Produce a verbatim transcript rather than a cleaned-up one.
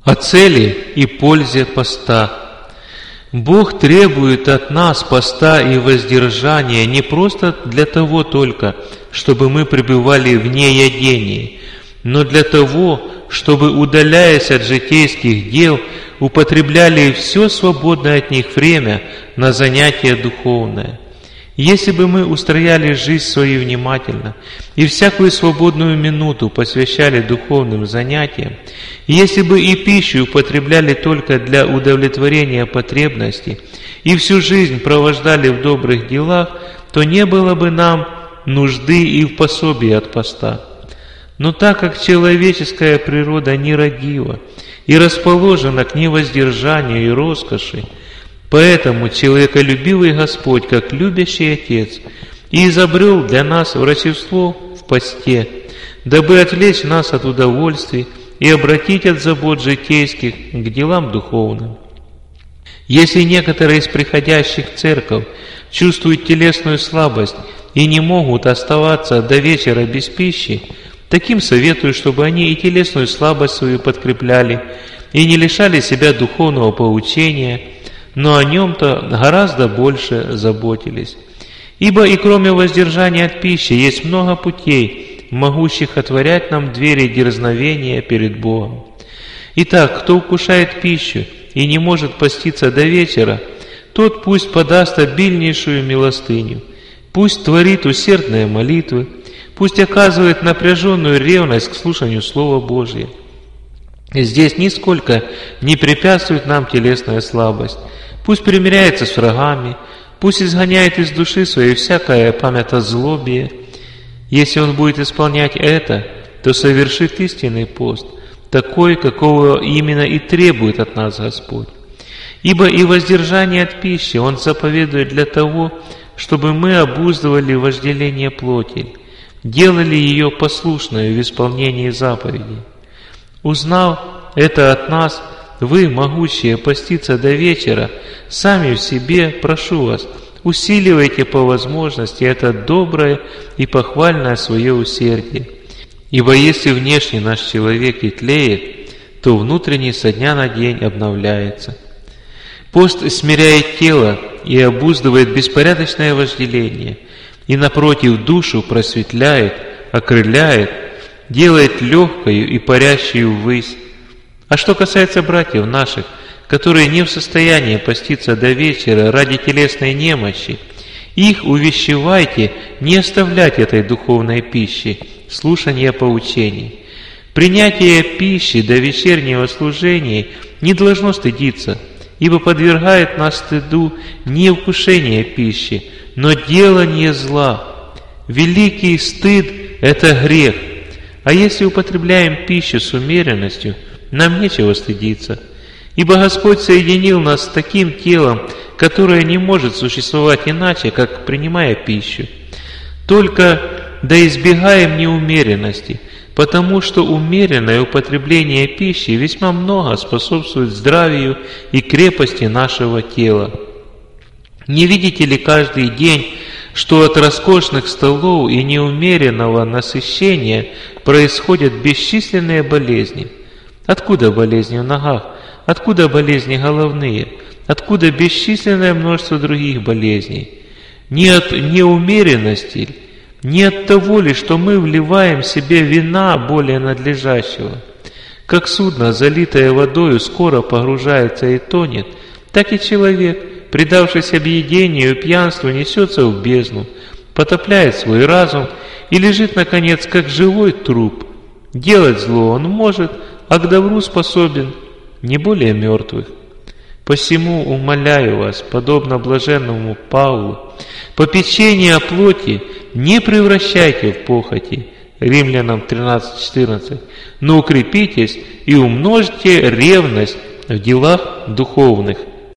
О цели и пользе поста. Бог требует от нас поста и воздержания не просто для того только, чтобы мы пребывали в неядении, но для того, чтобы, удаляясь от житейских дел, употребляли все свободное от них время на занятие духовное. Если бы мы устрояли жизнь свою внимательно и всякую свободную минуту посвящали духовным занятиям, если бы и пищу употребляли только для удовлетворения потребностей и всю жизнь провождали в добрых делах, то не было бы нам нужды и в пособии от поста. Но так как человеческая природа нерадива и расположена к невоздержанию и роскоши, поэтому человеколюбивый Господь, как любящий Отец, и изобрел для нас врачевство в посте, дабы отвлечь нас от удовольствий и обратить от забот житейских к делам духовным. Если некоторые из приходящих в церковь чувствуют телесную слабость и не могут оставаться до вечера без пищи, таким советую, чтобы они и телесную слабость свою подкрепляли, и не лишали себя духовного поучения, но о нем-то гораздо больше заботились. Ибо и кроме воздержания от пищи есть много путей, могущих отворять нам двери дерзновения перед Богом. Итак, кто вкушает пищу и не может поститься до вечера, тот пусть подаст обильнейшую милостыню, пусть творит усердные молитвы, пусть оказывает напряженную ревность к слушанию Слова Божия. Здесь нисколько не препятствует нам телесная слабость. Пусть примиряется с врагами, пусть изгоняет из души своей всякое памятозлобие. Если он будет исполнять это, то совершит истинный пост, такой, какого именно и требует от нас Господь. Ибо и воздержание от пищи Он заповедует для того, чтобы мы обуздывали вожделение плоти, делали ее послушной в исполнении заповедей. Узнав это от нас, вы, могущие поститься до вечера, сами в себе, прошу вас, усиливайте по возможности это доброе и похвальное свое усердие. Ибо если внешний наш человек и тлеет, то внутренний со дня на день обновляется. Пост смиряет тело и обуздывает беспорядочное вожделение, и напротив душу просветляет, окрыляет, делает легкою и парящую ввысь. А что касается братьев наших, которые не в состоянии поститься до вечера ради телесной немощи, их увещевайте не оставлять этой духовной пищи, слушания поучений. Принятие пищи до вечернего служения не должно стыдиться, ибо подвергает нас стыду не вкушение пищи, но делание зла. Великий стыд – это грех. А если употребляем пищу с умеренностью, нам нечего стыдиться, ибо Господь соединил нас с таким телом, которое не может существовать иначе, как принимая пищу. Только да избегаем неумеренности, потому что умеренное употребление пищи весьма много способствует здравию и крепости нашего тела. Не видите ли каждый день, что от роскошных столов и неумеренного насыщения происходят бесчисленные болезни? Откуда болезни в ногах? Откуда болезни головные? Откуда бесчисленное множество других болезней? Не от неумеренности, не от того ли, что мы вливаем в себе вина более надлежащего? Как судно, залитое водою, скоро погружается и тонет, так и человек, предавшись объедению и пьянству, несется в бездну, потопляет свой разум и лежит, наконец, как живой труп. Делать зло он может, а к добру способен не более мертвых. Посему умоляю вас, подобно блаженному Павлу, попечение о плоти не превращайте в похоти, Римлянам тринадцать четырнадцать, но укрепитесь и умножьте ревность в делах духовных.